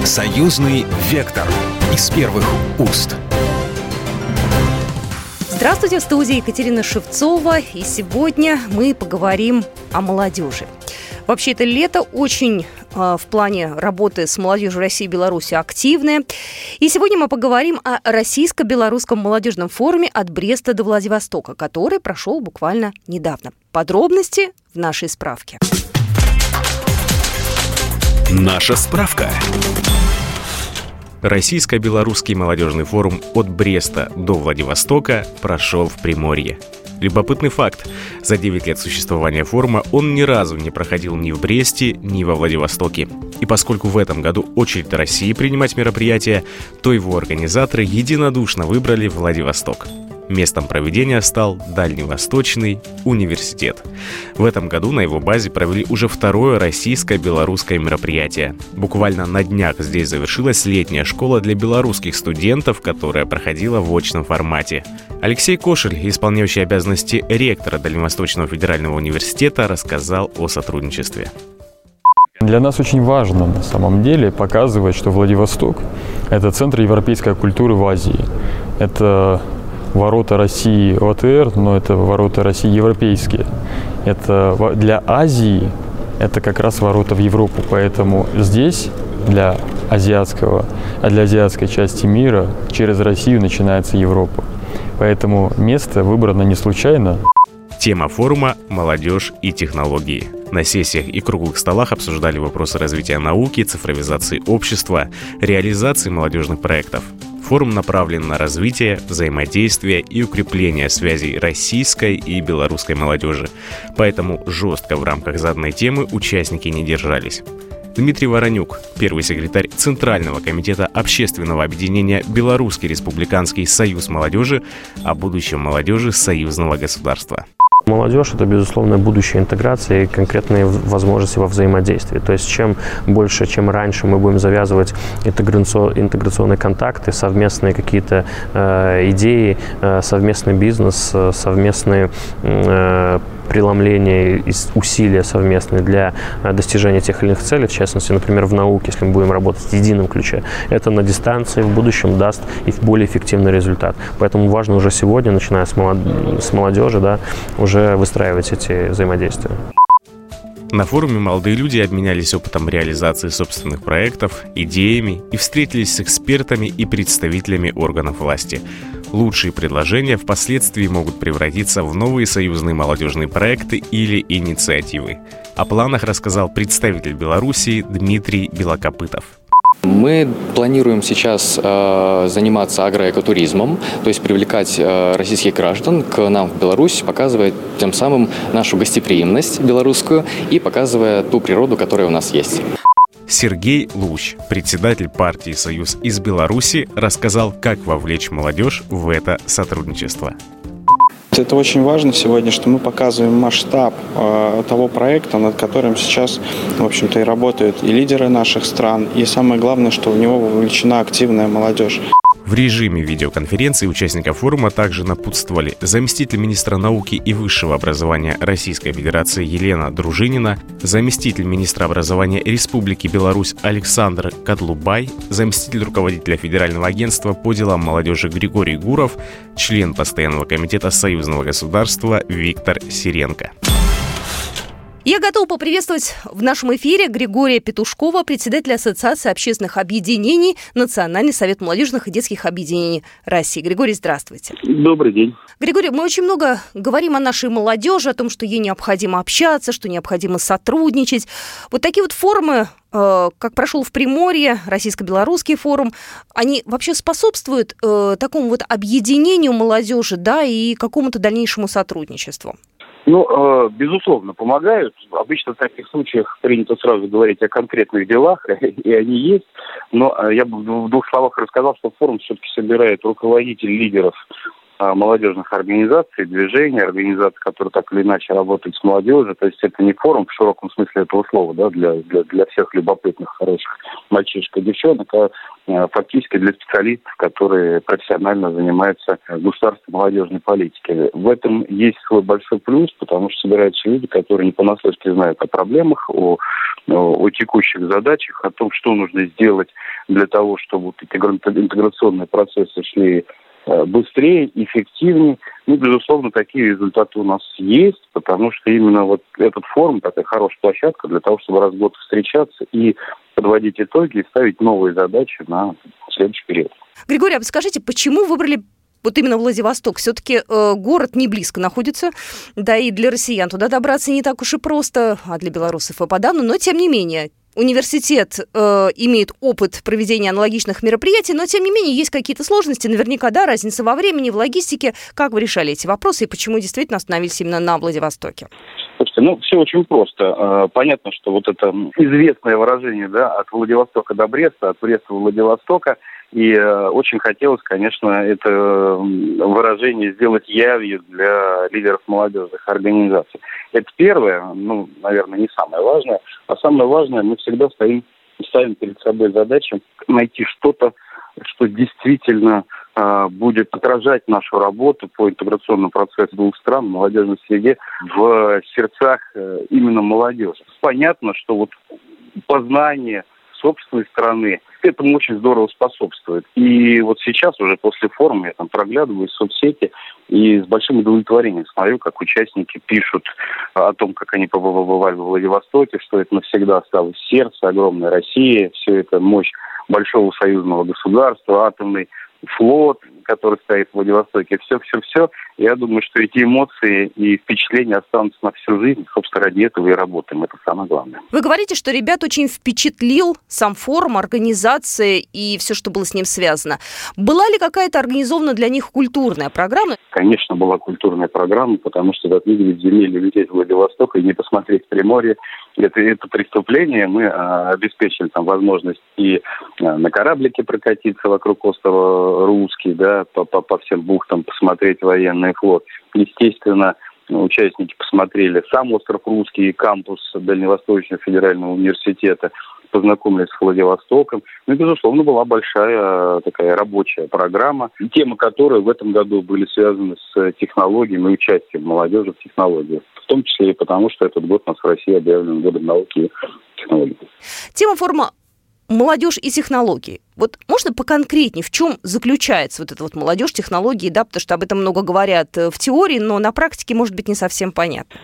Союзный вектор из первых уст. Здравствуйте, в студии Екатерина Шевцова, и сегодня мы поговорим о молодежи. Вообще, это лето очень в плане работы с молодежью России и Беларуси активное. И сегодня мы поговорим о российско-белорусском молодежном форуме «От Бреста до Владивостока», который прошел буквально недавно. Подробности в нашей справке. Наша справка. Российско-белорусский молодежный форум «От Бреста до Владивостока» прошел в Приморье. Любопытный факт. За 9 лет существования форума он ни разу не проходил ни в Бресте, ни во Владивостоке. И поскольку в этом году очередь России принимать мероприятие, то его организаторы единодушно выбрали Владивосток. Местом проведения стал Дальневосточный университет. В этом году на его базе провели уже второе российско-белорусское мероприятие. Буквально на днях здесь завершилась летняя школа для белорусских студентов, которая проходила в очном формате. Алексей Кошель, исполняющий обязанности ректора Дальневосточного федерального университета, рассказал о сотрудничестве. Для нас очень важно на самом деле показывать, что Владивосток – это центр европейской культуры в Азии. Это ворота России ОТР, но это ворота России европейские. Это для Азии, это как раз ворота в Европу. Поэтому здесь для азиатской части мира через Россию начинается Европа. Поэтому место выбрано не случайно. Тема форума «Молодежь и технологии». На сессиях и круглых столах обсуждали вопросы развития науки, цифровизации общества, реализации молодежных проектов. Форум направлен на развитие, взаимодействие и укрепление связей российской и белорусской молодежи. Поэтому жестко в рамках заданной темы участники не держались. Дмитрий Воронюк, первый секретарь Центрального комитета общественного объединения «Белорусский республиканский союз молодежи» о будущем молодежи союзного государства. Молодежь – это, безусловно, будущее интеграции и конкретные возможности во взаимодействии. То есть, чем больше, чем раньше мы будем завязывать интеграционные контакты, совместные какие-то идеи, совместный бизнес, совместные преломления и усилия совместные для достижения тех или иных целей, в частности, например, в науке, если мы будем работать в едином ключе, это на дистанции в будущем даст и более эффективный результат. Поэтому важно уже сегодня, начиная с молодежи, уже выстраивать эти взаимодействия. На форуме молодые люди обменялись опытом реализации собственных проектов, идеями и встретились с экспертами и представителями органов власти. Лучшие предложения впоследствии могут превратиться в новые союзные молодежные проекты или инициативы. О планах рассказал представитель Белоруссии Дмитрий Белокопытов. Мы планируем сейчас заниматься агроэкотуризмом, то есть привлекать российских граждан к нам в Беларусь, показывая тем самым нашу гостеприимность белорусскую и показывая ту природу, которая у нас есть. Сергей Лущ, председатель партии «Союз» из Беларуси, рассказал, как вовлечь молодежь в это сотрудничество. Это очень важно сегодня, что мы показываем масштаб того проекта, над которым сейчас, в общем-то, и работают и лидеры наших стран, и самое главное, что в него вовлечена активная молодежь. В режиме видеоконференции участников форума также напутствовали заместитель министра науки и высшего образования Российской Федерации Елена Дружинина, заместитель министра образования Республики Беларусь Александр Кадлубай, заместитель руководителя Федерального агентства по делам молодежи Григорий Гуров, член постоянного комитета союзного государства Виктор Сиренко. Я готова поприветствовать в нашем эфире Григория Петушкова, председателя Ассоциации общественных объединений «Национальный совет молодежных и детских объединений России». Григорий, здравствуйте. Добрый день. Григорий, мы очень много говорим о нашей молодежи, о том, что ей необходимо общаться, что необходимо сотрудничать. Вот такие вот форумы, как прошел в Приморье, российско-белорусский форум, они вообще способствуют такому вот объединению молодежи, да, и какому-то дальнейшему сотрудничеству? Безусловно, помогают. Обычно в таких случаях принято сразу говорить о конкретных делах, и они есть. Но я бы в двух словах рассказал, что форум все-таки собирает руководителей, лидеров молодежных организаций, движений, организаций, которые так или иначе работают с молодежью. То есть это не форум в широком смысле этого слова, да, для всех любопытных, хороших мальчишек и девчонок, а фактически для специалистов, которые профессионально занимаются государственной молодежной политикой. В этом есть свой большой плюс, потому что собираются люди, которые не понаслышке знают о проблемах, о текущих задачах, о том, что нужно сделать для того, чтобы интеграционные процессы шли быстрее, эффективнее. Ну, безусловно, такие результаты у нас есть, потому что именно вот этот форум такая хорошая площадка для того, чтобы раз в год встречаться и подводить итоги и ставить новые задачи на следующий период. Григорий, а скажите, почему выбрали вот именно Владивосток? Все-таки город не близко находится, да и для россиян туда добраться не так уж и просто, а для белорусов и подавно, но тем не менее. Университет имеет опыт проведения аналогичных мероприятий, но, тем не менее, есть какие-то сложности, наверняка, да, разница во времени, в логистике. Как вы решали эти вопросы и почему действительно остановились именно на Владивостоке? Слушайте, все очень просто. Понятно, что вот это известное выражение, да, от Владивостока до Бреста, от Бреста до Владивостока, и очень хотелось, конечно, это выражение сделать явью для лидеров молодежных организаций. Это первое, наверное, не самое важное. А самое важное, мы всегда ставим перед собой задачу найти что-то, что действительно будет отражать нашу работу по интеграционному процессу двух стран в молодежной среде в сердцах именно молодежи. Понятно, что вот познание собственной страны этому очень здорово способствует. И вот сейчас уже после форума я там проглядываю соцсети и с большим удовлетворением смотрю, как участники пишут о том, как они побывали в Владивостоке, что это навсегда осталось в сердце, огромная Россия, все это мощь большого союзного государства, атомный флот, который стоит в Владивостоке, все. Я думаю, что эти эмоции и впечатления останутся на всю жизнь. Собственно, ради этого и работаем. Это самое главное. Вы говорите, что ребят очень впечатлил сам форум, организация и все, что было с ним связано. Была ли какая-то организована для них культурная программа? Конечно, была культурная программа, потому что от видеть земель лететь в Владивосток и не посмотреть Приморье, это преступление. Мы обеспечили там возможность и на кораблике прокатиться вокруг острова Русский, да, по всем бухтам посмотреть военный флот. Естественно, участники посмотрели сам остров Русский и кампус Дальневосточного федерального университета, познакомились с Владивостоком. Ну и, безусловно, была большая такая рабочая программа, темы которой в этом году были связаны с технологиями и участием молодежи в технологиях. В том числе и потому, что этот год у нас в России объявлен годом науки и технологий. Тема форума «Молодежь и технологии». Вот можно поконкретнее, в чем заключается вот эта вот молодежь, технологии, да, потому что об этом много говорят в теории, но на практике, может быть, не совсем понятно.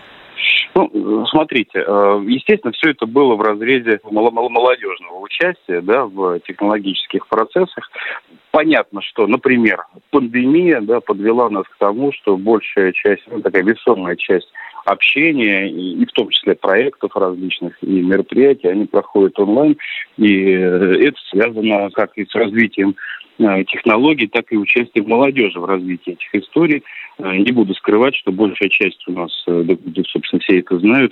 Смотрите, естественно, все это было в разрезе молодежного участия, да, в технологических процессах. Понятно, что, например, пандемия, да, подвела нас к тому, что большая часть, такая весомая часть общения, и в том числе проектов различных и мероприятий, они проходят онлайн, и это связано как и с развитием технологий, так и участием молодежи в развитии этих историй. Не буду скрывать, что большая часть у нас, собственно, все это знают,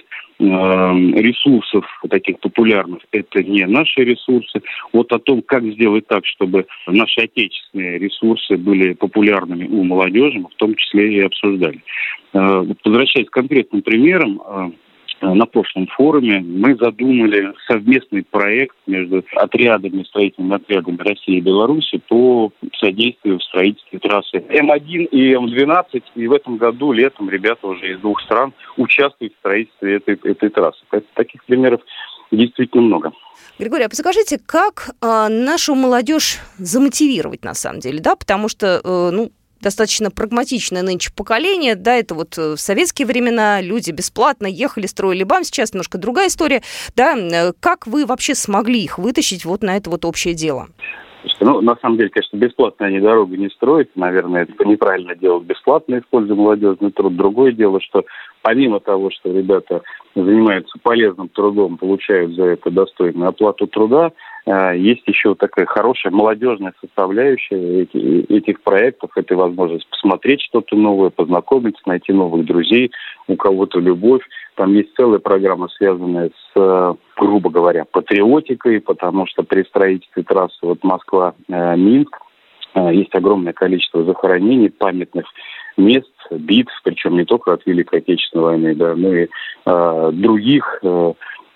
ресурсов таких популярных, это не наши ресурсы. Вот о том, как сделать так, чтобы наши отечественные ресурсы были популярными у молодежи, мы в том числе и обсуждали. Возвращаясь к конкретным примерам, на прошлом форуме мы задумали совместный проект между строительными отрядами России и Беларуси по содействию в строительстве трассы М1 и М12. И в этом году летом ребята уже из двух стран участвуют в строительстве этой трассы. Таких примеров действительно много. Григорий, а подскажите, как нашу молодежь замотивировать на самом деле, да, потому что, достаточно прагматичное нынче поколение, да, это вот в советские времена люди бесплатно ехали, строили БАМ, сейчас немножко другая история, да, как вы вообще смогли их вытащить вот на это вот общее дело? На самом деле, конечно, бесплатно они дорогу не строят, наверное, это неправильно делать бесплатно, используя молодежный труд. Другое дело, что помимо того, что ребята занимаются полезным трудом, получают за это достойную оплату труда, есть еще такая хорошая молодежная составляющая этих проектов. Это возможность посмотреть что-то новое, познакомиться, найти новых друзей, у кого-то любовь. Там есть целая программа, связанная с, грубо говоря, патриотикой, потому что при строительстве трассы Москва-Минск есть огромное количество захоронений, памятных мест, битв, причем не только от Великой Отечественной войны, да, но и других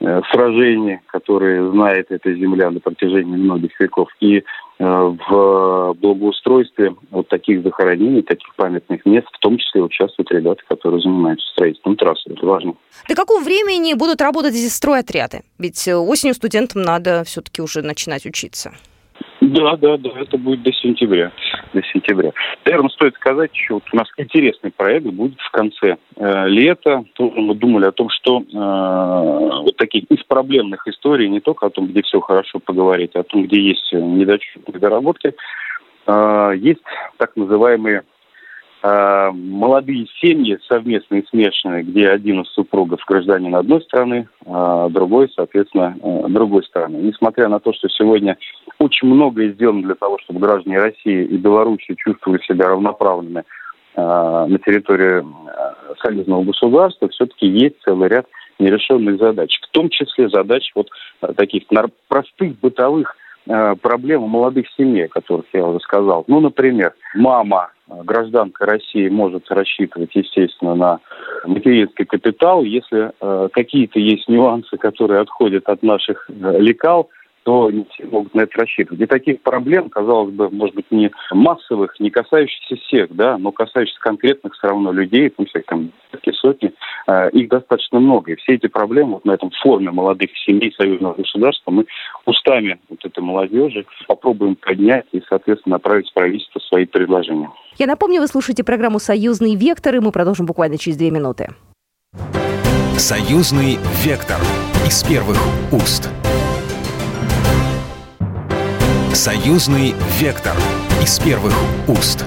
сражений, которые знает эта земля на протяжении многих веков, и в благоустройстве вот таких захоронений, таких памятных мест, в том числе участвуют ребята, которые занимаются строительством трассы. Это важно. До какого времени будут работать эти стройотряды? Ведь осенью студентам надо все-таки уже начинать учиться. Да, это будет до сентября. Наверное, стоит сказать еще, вот у нас интересный проект будет в конце лета. Тоже мы думали о том, что вот таких из проблемных историй, не только о том, где все хорошо поговорить, а о том, где есть недочетные доработки, есть так называемые молодые семьи, совместные, смешанные, где один из супругов гражданин одной страны, а другой, соответственно, другой страны. Несмотря на то, что сегодня очень многое сделано для того, чтобы граждане России и Беларуси чувствовали себя равноправными на территории союзного государства, все-таки есть целый ряд нерешенных задач. В том числе задач вот таких простых бытовых проблем у молодых семей, о которых я уже сказал. Ну, например, мама, гражданка России, может рассчитывать, естественно, на материнский капитал. Если какие-то есть нюансы, которые отходят от наших лекал, то не все могут на это рассчитывать. И таких проблем, казалось бы, может быть, не массовых, не касающихся всех, да, но касающихся конкретных все равно людей, там сотни, их достаточно много. И все эти проблемы вот на этом форуме молодых семей союзного государства мы устами вот этой молодежи попробуем поднять и, соответственно, направить в правительство свои предложения. Я напомню, вы слушаете программу «Союзный вектор», и мы продолжим буквально через 2 минуты. «Союзный вектор» из первых уст. «Союзный вектор» из первых уст.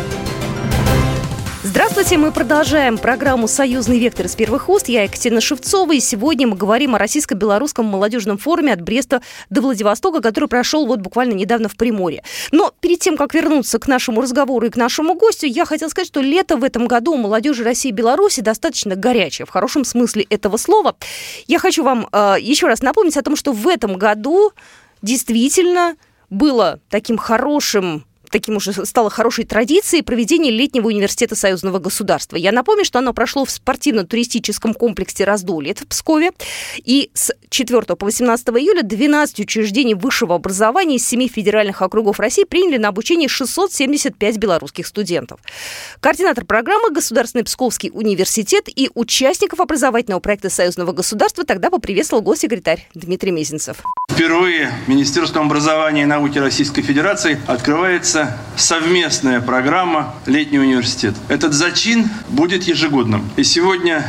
Здравствуйте, мы продолжаем программу «Союзный вектор» из первых уст. Я Екатерина Шевцова, и сегодня мы говорим о российско-белорусском молодежном форуме от Бреста до Владивостока, который прошел вот буквально недавно в Приморье. Но перед тем, как вернуться к нашему разговору и к нашему гостю, я хотела сказать, что лето в этом году у молодежи России и Беларуси достаточно горячее, в хорошем смысле этого слова. Я хочу вам еще раз напомнить о том, что в этом году действительно было таким уже стало хорошей традицией проведение летнего университета союзного государства. Я напомню, что оно прошло в спортивно-туристическом комплексе «Раздолье» в Пскове. И с 4 по 18 июля 12 учреждений высшего образования из 7 федеральных округов России приняли на обучение 675 белорусских студентов. Координатор программы Государственный Псковский университет и участников образовательного проекта союзного государства тогда поприветствовал госсекретарь Дмитрий Мезенцев. Впервые Министерством образования и науки Российской Федерации открывается совместная программа «Летний университет». Этот зачин будет ежегодным. И сегодня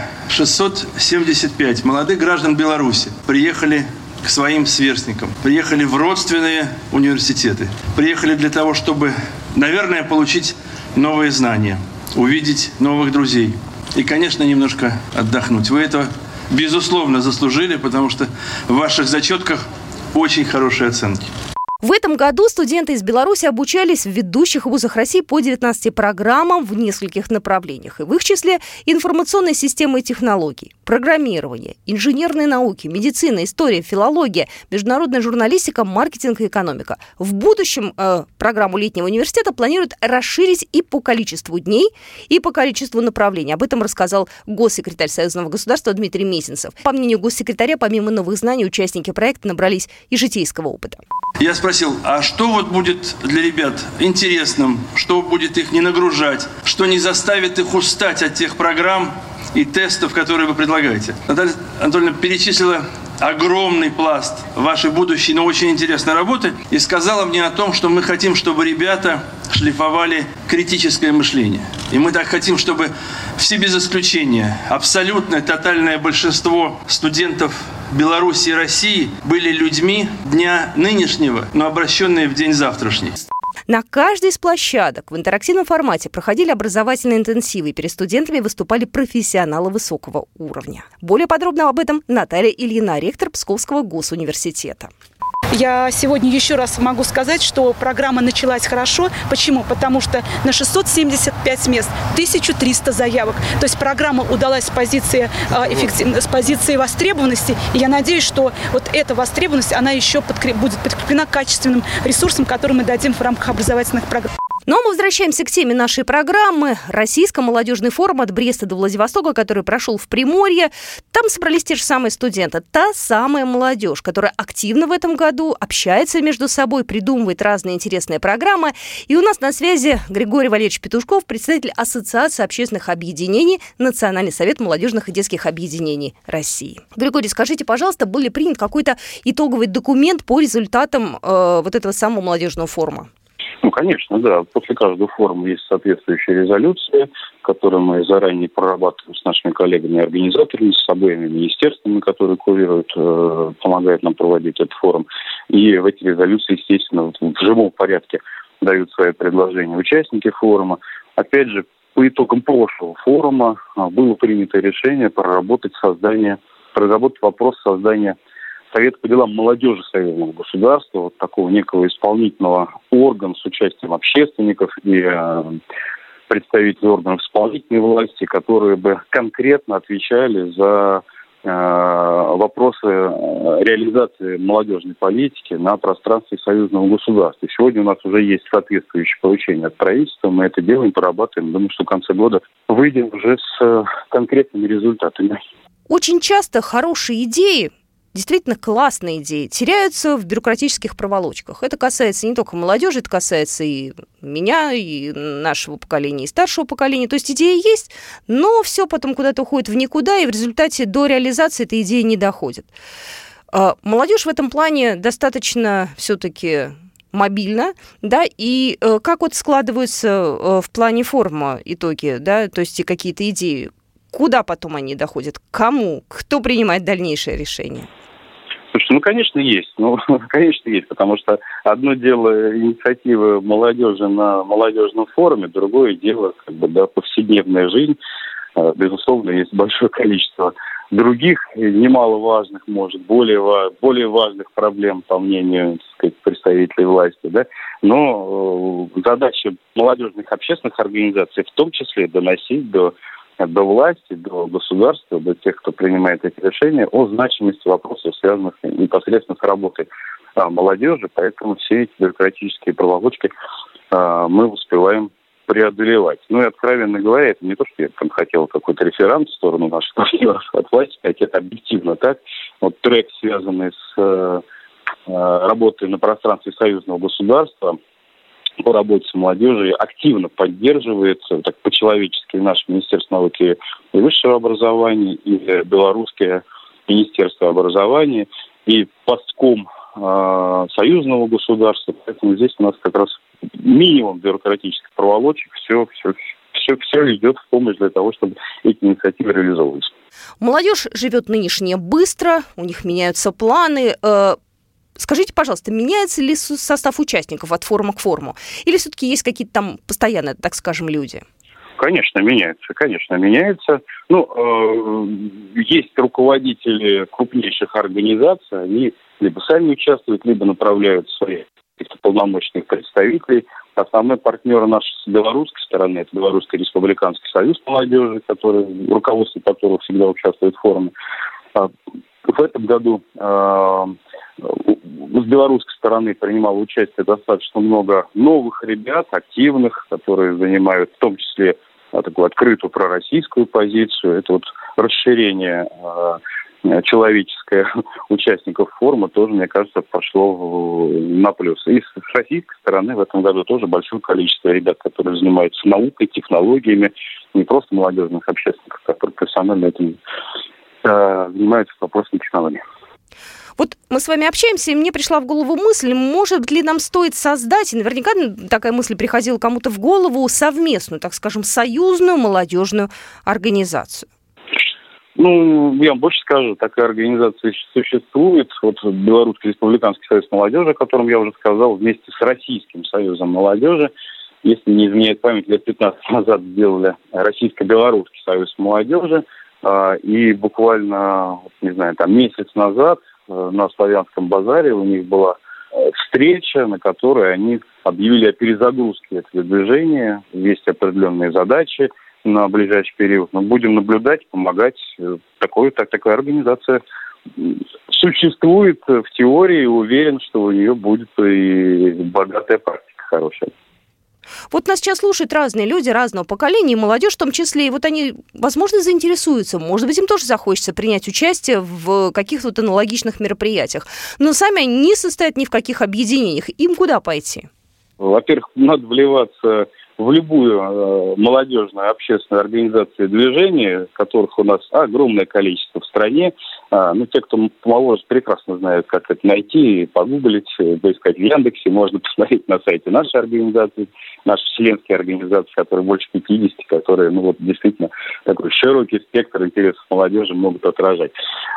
675 молодых граждан Беларуси приехали к своим сверстникам, приехали в родственные университеты, приехали для того, чтобы, наверное, получить новые знания, увидеть новых друзей и, конечно, немножко отдохнуть. Вы это, безусловно, заслужили, потому что в ваших зачетках очень хорошие оценки. В этом году студенты из Беларуси обучались в ведущих вузах России по 19 программам в нескольких направлениях. И в их числе информационные системы и технологии, программирование, инженерные науки, медицина, история, филология, международная журналистика, маркетинг и экономика. В будущем программу летнего университета планируют расширить и по количеству дней, и по количеству направлений. Об этом рассказал госсекретарь Союзного государства Дмитрий Мезенцев. По мнению госсекретаря, помимо новых знаний, участники проекта набрались и житейского опыта. Я спросил, а что вот будет для ребят интересным, что будет их не нагружать, что не заставит их устать от тех программ и тестов, которые вы предлагаете? Наталья Анатольевна перечислила огромный пласт вашей будущей, но очень интересной работы и сказала мне о том, что мы хотим, чтобы ребята шлифовали критическое мышление. И мы так хотим, чтобы все без исключения, абсолютное, тотальное большинство студентов Беларуси и России были людьми дня нынешнего, но обращенные в день завтрашний. На каждой из площадок в интерактивном формате проходили образовательные интенсивы, и перед студентами выступали профессионалы высокого уровня. Более подробно об этом Наталья Ильина, ректор Псковского госуниверситета. Я сегодня еще раз могу сказать, что программа началась хорошо. Почему? Потому что на 675 мест 1300 заявок. То есть программа удалась с позиции востребованности. И я надеюсь, что вот эта востребованность, она еще будет подкреплена качественным ресурсом, который мы дадим в рамках образовательных программ. Ну а мы возвращаемся к теме нашей программы. Российско-молодежный форум от Бреста до Владивостока, который прошел в Приморье. Там собрались те же самые студенты. Та самая молодежь, которая активно в этом году общается между собой, придумывает разные интересные программы. И у нас на связи Григорий Валерьевич Петушков, председатель Ассоциации общественных объединений Национальный совет молодежных и детских объединений России. Григорий, скажите, пожалуйста, был ли принят какой-то итоговый документ по результатам вот этого самого молодежного форума? Ну, конечно, да. После каждого форума есть соответствующая резолюция, которую мы заранее прорабатываем с нашими коллегами-организаторами, с обоими министерствами, которые курируют, помогают нам проводить этот форум. И в эти резолюции, естественно, в живом порядке дают свои предложения участники форума. Опять же, по итогам прошлого форума было принято решение проработать вопрос создания Совета по делам молодежи союзного государства, вот такого некого исполнительного органа с участием общественников и представителей органов исполнительной власти, которые бы конкретно отвечали за вопросы реализации молодежной политики на пространстве союзного государства. Сегодня у нас уже есть соответствующее поручение от правительства, мы это делаем, прорабатываем. Думаю, что в конце года выйдем уже с конкретными результатами. Очень часто хорошие идеи, действительно классные идеи, теряются в бюрократических проволочках. Это касается не только молодежи, это касается и меня, и нашего поколения, и старшего поколения. То есть идея есть, но все потом куда-то уходит в никуда, и в результате до реализации эта идея не доходит. Молодежь в этом плане достаточно все-таки мобильна, да, и как вот складываются в плане форума итоги, да, то есть и какие-то идеи, куда потом они доходят, к кому, кто принимает дальнейшее решение? Слушай, конечно, есть. Конечно, есть, потому что одно дело инициативы молодежи на молодежном форуме, другое дело повседневная жизнь. Безусловно, есть большое количество других, немаловажных, может, более важных проблем, по мнению, представителей власти, да. Но задача молодежных общественных организаций в том числе доносить до власти, до государства, до тех, кто принимает эти решения, о значимости вопросов, связанных непосредственно с работой молодежи. Поэтому все эти бюрократические проволочки мы успеваем преодолевать. Ну и, откровенно говоря, это не то, что я там хотел какой-то реферат в сторону наших партнеров от власти, хотя это объективно так. Вот трек, связанный с работой на пространстве союзного государства, по работе с молодежью активно поддерживается так по-человечески наше Министерство науки и высшего образования, и Белорусское Министерство образования, и постком союзного государства. Поэтому здесь у нас как раз минимум бюрократических проволочек, все идет в помощь для того, чтобы эти инициативы реализовывались. Молодежь живет нынешнее быстро, у них меняются планы. Скажите, пожалуйста, меняется ли состав участников от форума к форуму? Или все-таки есть какие-то там постоянные, так скажем, люди? Конечно, меняется. Есть руководители крупнейших организаций, они либо сами участвуют, либо направляют своих полномочных представителей. Основной партнер нашей с белорусской стороны – это Белорусский республиканский союз молодежи, руководство которого всегда участвует в форуме. В этом году с белорусской стороны принимало участие достаточно много новых ребят, активных, которые занимают в том числе такую открытую пророссийскую позицию. Это вот расширение человеческое участников форума тоже, мне кажется, пошло на плюс. И с российской стороны в этом году тоже большое количество ребят, которые занимаются наукой, технологиями, не просто молодежных общественников, которые профессионально этим занимаются вопросами технологий. Вот мы с вами общаемся, и мне пришла в голову мысль, может ли нам стоит создать, и наверняка такая мысль приходила кому-то в голову, совместную, так скажем, союзную молодежную организацию. Я вам больше скажу, такая организация существует. Вот Белорусский республиканский союз молодежи, о котором я уже сказал, вместе с Российским союзом молодежи, если не изменяет память, лет 15 назад сделали Российско-белорусский союз молодежи. И буквально, месяц назад на Славянском базаре у них была встреча, на которой они объявили о перезагрузке этого движения. Есть определенные задачи на ближайший период. Мы будем наблюдать, помогать. Такая организация существует в теории, и уверен, что у нее будет и богатая практика хорошая. Вот нас сейчас слушают разные люди разного поколения, и молодежь в том числе, и вот они, возможно, заинтересуются, может быть, им тоже захочется принять участие в каких-то вот аналогичных мероприятиях. Но сами они не состоят ни в каких объединениях. Им куда пойти? Во-первых, надо вливаться в любую молодежную общественную организацию и движение, которых у нас огромное количество в стране. Те, кто помоложе, прекрасно знают, как это найти, погуглить, поискать в Яндексе, можно посмотреть на сайте нашей организации, наши членские организации, которые больше 50, которые, действительно такой широкий спектр интересов молодежи могут отражать.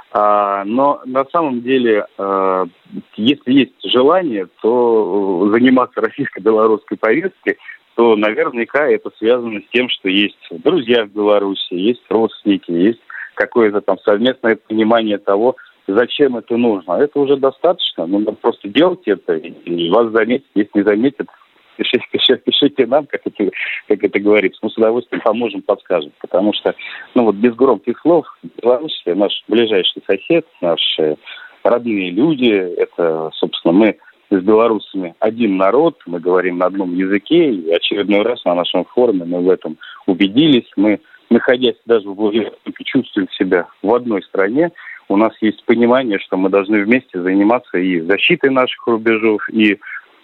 Но на самом деле, если есть желание, то заниматься российско-белорусской повесткой, то наверняка это связано с тем, что есть друзья в Беларуси, есть родственники, есть какое-то там совместное понимание того, зачем это нужно. Это уже достаточно, надо просто делать это, и вас заметят. Если не заметят, пишите нам, как это говорится. Мы с удовольствием поможем, подскажем. Потому что, без громких слов, Беларусь наш ближайший сосед, наши родные люди, это, собственно, мы с белорусами один народ, мы говорим на одном языке, и очередной раз на нашем форуме мы в этом убедились. Мы, находясь даже в Владивостоке, чувствуем себя в одной стране. У нас есть понимание, что мы должны вместе заниматься и защитой наших рубежов, и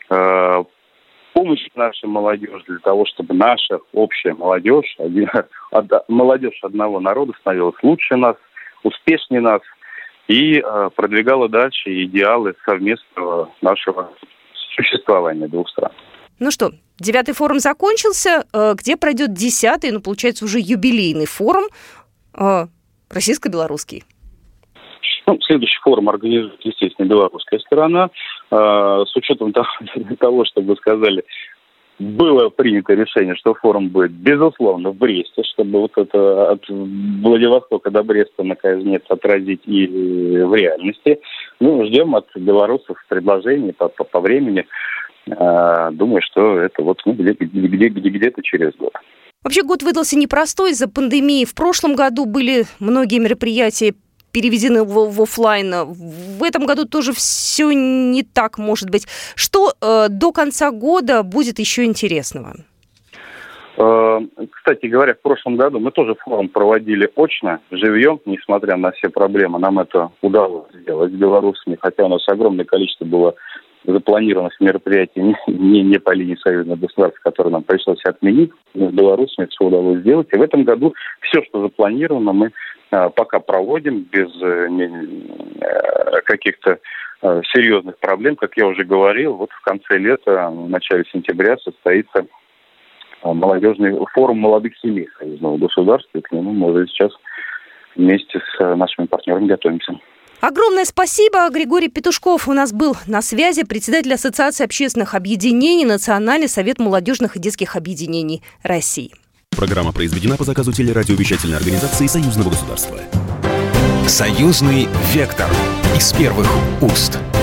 помощью нашей молодежи для того, чтобы наша общая молодежь, молодежь одного народа становилась лучше нас, успешнее нас, и продвигала дальше идеалы совместного нашего существования двух стран. Ну что, 9-й форум закончился. Где пройдет 10-й, получается, уже юбилейный форум российско-белорусский? Следующий форум организует, естественно, белорусская сторона. С учетом того, что вы сказали, было принято решение, что форум будет, безусловно, в Бресте, чтобы вот это от Владивостока до Бреста, наконец, отразить и в реальности. Ждем от белорусов предложений по времени. Думаю, что это где-то через год. Вообще год выдался непростой из-за пандемии. В прошлом году были многие мероприятия переведены в офлайн. В этом году тоже все не так, может быть. Что до конца года будет еще интересного? Кстати говоря, в прошлом году мы тоже форум проводили очно, живьем, несмотря на все проблемы. Нам это удалось сделать с белорусами, хотя у нас огромное количество было запланированных мероприятий не по линии союзных государств, которые нам пришлось отменить. С белорусами это все удалось сделать. И в этом году все, что запланировано, мы пока проводим без каких-то серьезных проблем. Как я уже говорил, вот в конце лета, в начале сентября состоится молодежный форум молодых семей союзного государства. И к нему мы уже сейчас вместе с нашими партнерами готовимся. Огромное спасибо. Григорий Петушков у нас был на связи, председатель Ассоциации общественных объединений, Национальный совет молодежных и детских объединений России. Программа произведена по заказу телерадиовещательной организации Союзного государства. Союзный вектор из первых уст.